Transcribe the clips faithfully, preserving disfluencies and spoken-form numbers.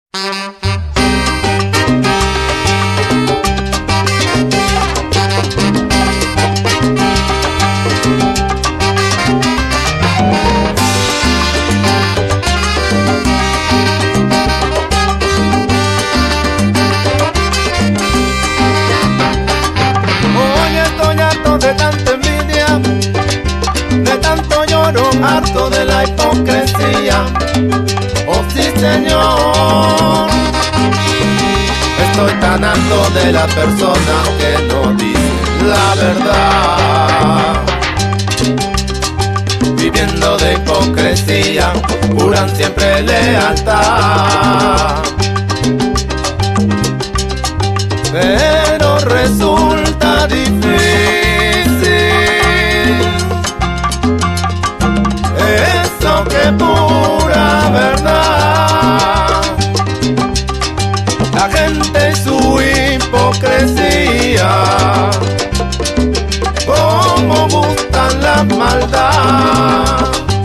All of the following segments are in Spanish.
Harto de la hipocresía, oh sí señor. Estoy tan harto de las personas que no dicen la verdad. Viviendo de hipocresía, juran siempre lealtad, pero resulta difícil. Que pura verdad, la gente y su hipocresía, como gustan la maldad.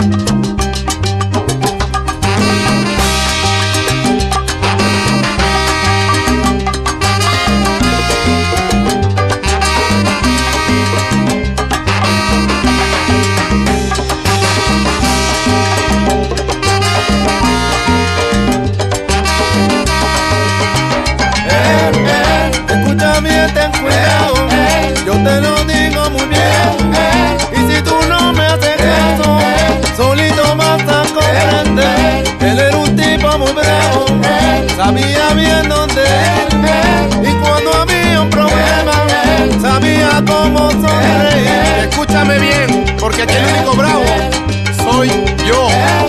Ten cuidado, yo te lo digo muy bien, y si tú no me haces caso, solito vas a comprender. Él era un tipo muy bravo, sabía bien dónde ir, y cuando había un problema, sabía cómo sonreír. Escúchame bien, porque aquí el único bravo soy yo.